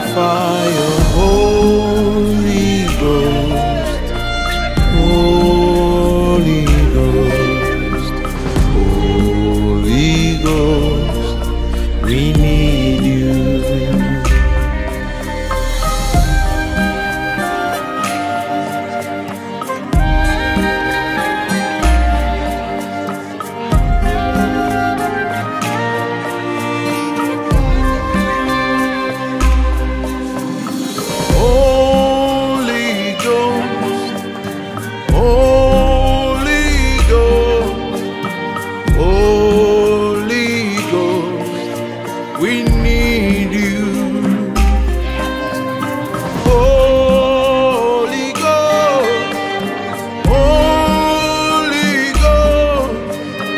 fire, Holy Ghost, Holy Ghost, Holy Ghost, we need you. We need you, Holy Ghost, Holy Ghost,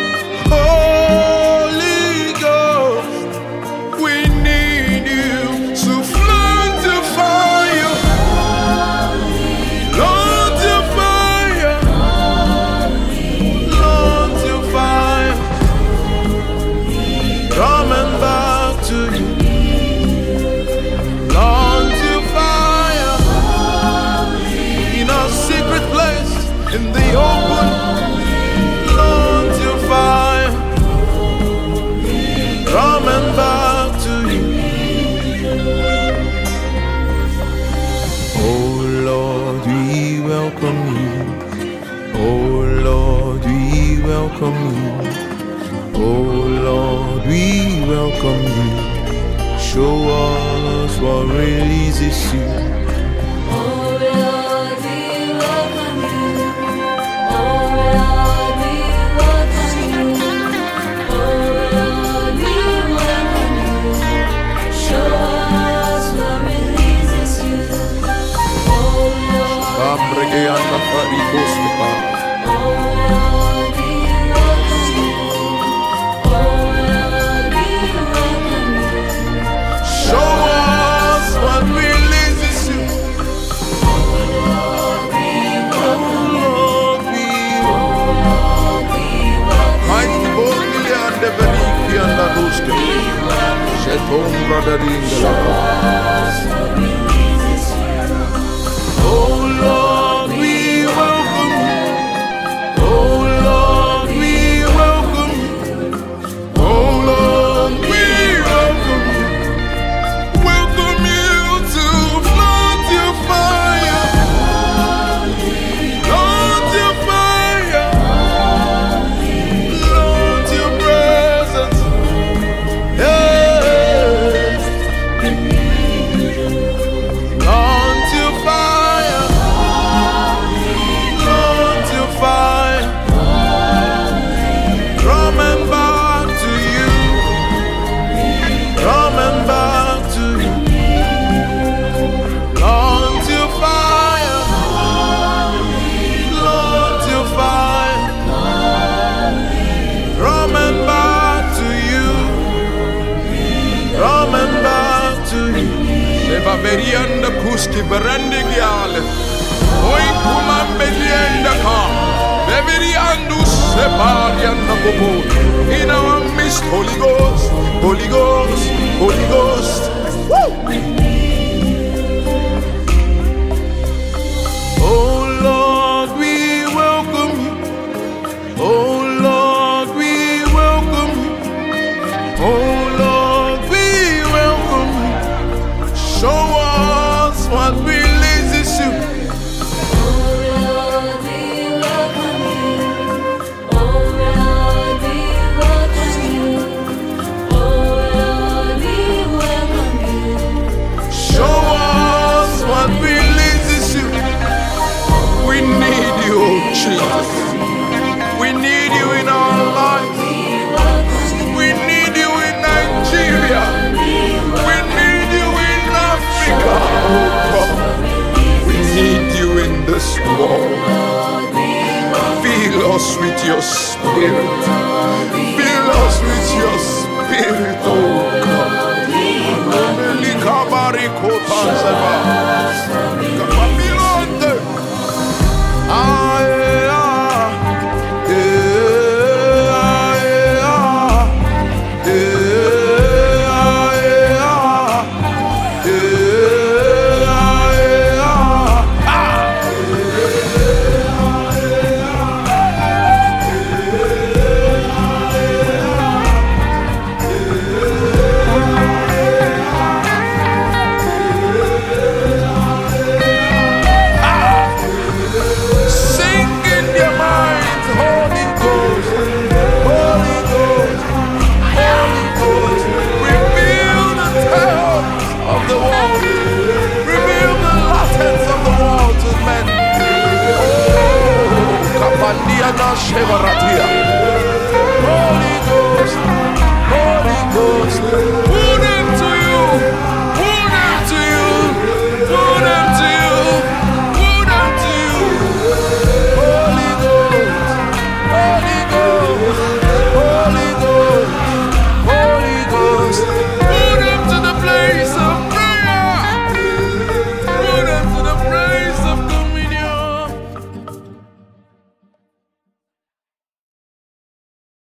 Holy Ghost. We need you to flood the fire, Lord, the fire, Lord, the fire, coming back to you. Lord, to fire in our secret place, in the open. Lord, to fire, coming back to you. Oh Lord, we welcome you. Oh Lord, we welcome you. Oh Lord, we welcome you. Show us what releases you. Oh Lord, we welcome you. Oh Lord, we welcome you. Oh Lord, we welcome you. Show us what releases you. Oh Lord, Oh Lord, we welcome you. Oh Lord, we welcome you. Oh Lord, we welcome you. Welcome you to flood your fire, Lord, your fire, Lord, your presence. Yes. Lord, your fire, Lord, your fire, coming back to you, coming back to you. Lord, your fire, Lord, your fire, coming back to you, coming back to you. Seba berianda kuski berende giale, oi kuman berianda ka, beriandu separianda bobo. In our midst, Holy Ghost, Holy Ghost, Holy Ghost. Woo! Oh Lord, we welcome you. Oh Lord, we welcome you. Oh Lord, we welcome you. Show us what releases you. oh Lord, we welcome you. Oh Lord, we welcome you. Oh Lord, we welcome you. Show us what releases you. We need you, oh Jesus. We need you in our lives. We need you in Nigeria. We need you in Africa, oh God. We need you in this world. Fill us with your spirit. Fill us with your spirit, oh God.